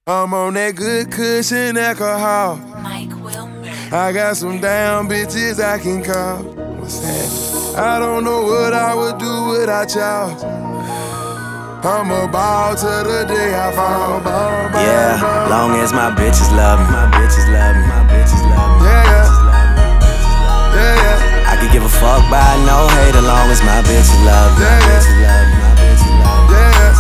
I'm on that good cushion alcohol. Mike Wilmer. I got some damn bitches I can call. What's that? I don't know what I would do without y'all. I'm a ball till the day I fall. Yeah, long as my bitches love me. My bitches love me. My bitches love me. Yeah, yeah. I could give a fuck by no hate as long as my bitches love me. My bitches love me. My bitches love me.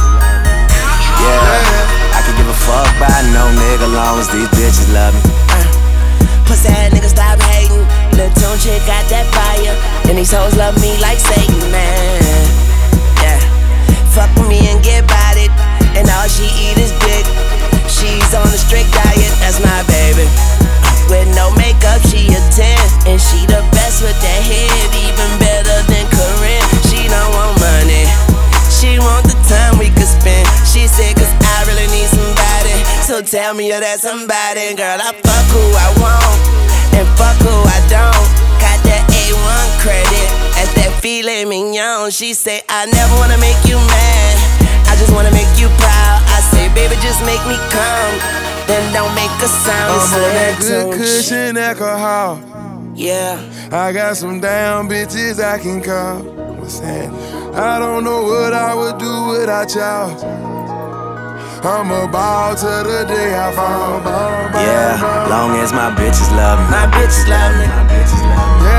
Yeah. I could give a fuck by no nigga long as these bitches love me. Pussy ass nigga stop hating. Lil' Tune chick got that fire. And these hoes love me like Satan, man. Yeah. Fuck with me and get about it. And all she eat is dick. She's on a strict diet, that's my baby. With no makeup, she a 10. And she the best with that head, even better than Corinne. She don't want money, she want the time we could spend. She said, cause I really need somebody. So tell me you're that somebody. Girl, I fuck who I want, and fuck who I don't. Got that A1 credit, at that filet mignon. She say, I never wanna make you mad, I just wanna make you proud. I say, baby, just make me come, then don't make a sound. I'm on that good cushion alcohol. Yeah. I got some damn bitches I can call. What's that? I don't know what I would do without y'all. I'm a ball till the day I fall. Yeah, long as my bitches love me. My bitches love me. My bitches love me.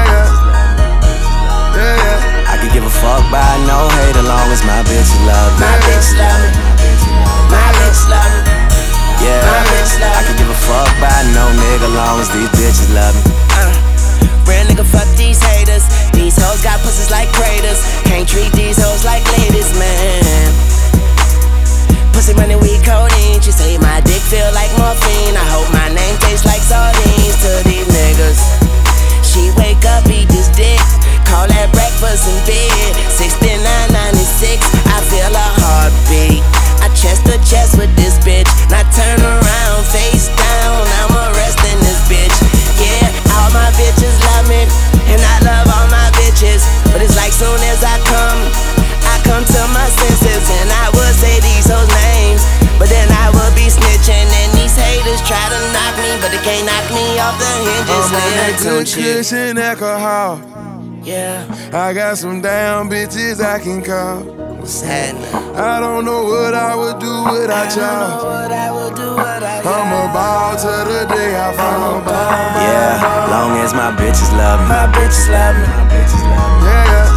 Yeah. I could give a fuck by no hate as long as my bitches love me. My bitches love me. My bitches love me. Yeah, My bitches love me. I could give a fuck by no nigga long as these bitches love me. Real nigga, fuck these haters. These hoes got pussies like craters. Can't treat these hoes like ladies, man. Pussy money, weed, codeine. She say my dick feel like morphine. I hope my name tastes like sardines to these niggas. She wake up, eat this dick, call that breakfast in bed. 69.96, I feel a heartbeat. I chest to chest with this bitch. Now turn around, face down, I'm arresting this bitch. Yeah, all my bitches love me, and I love all my bitches. But it's like soon as I come to my senses. And I would say these hoes names, but then I would be snitching. And these haters try to knock me, but they can't knock me off the hinges. I'm on that good cushion alcohol. Yeah. I got some damn bitches I can call. What's happening? I don't know what I would do without y'all. I'm a ball till the day I fall. Yeah, long as my bitches love me. My bitches love me. My bitches love me.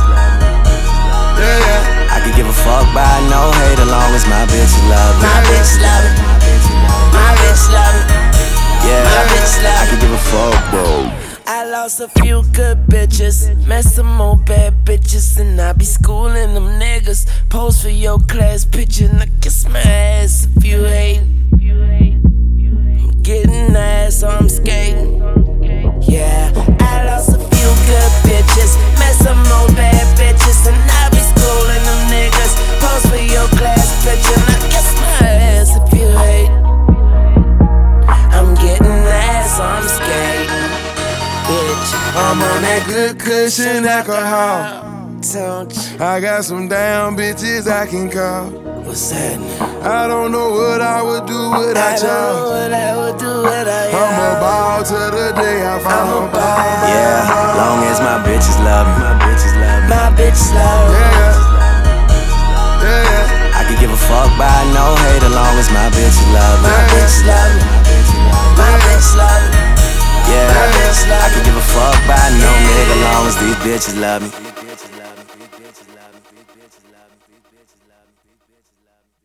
Yeah. I could give a fuck by no hate as long as my bitches love me. My bitches love me. My bitches love me. Yeah, My bitches love me. I could give a fuck, bro. I lost a few good bitches, met some more bad bitches, and I be schooling them niggas. Pose for your class picture, and I kiss my ass if you hate. I'm getting ass, so I'm skating. Yeah, I lost a few good bitches, met some more bad bitches, and I be schooling them niggas. Pose for your class picture, and I kiss my ass if you hate. I'm getting ass, so I'm skating. I'm on that good cushion alcohol. I got some damn bitches I can call. What's happening? I don't know what I would do without y'all. I'm a ball till the day I fall. Yeah, long as my bitches love me. My bitches love me. My bitches love me. Yeah. I could give a fuck by no hate as long as my bitches love me. My bitches love me. My bitches love me. Yeah, I could give a fuck by no nigga long as these bitches love me.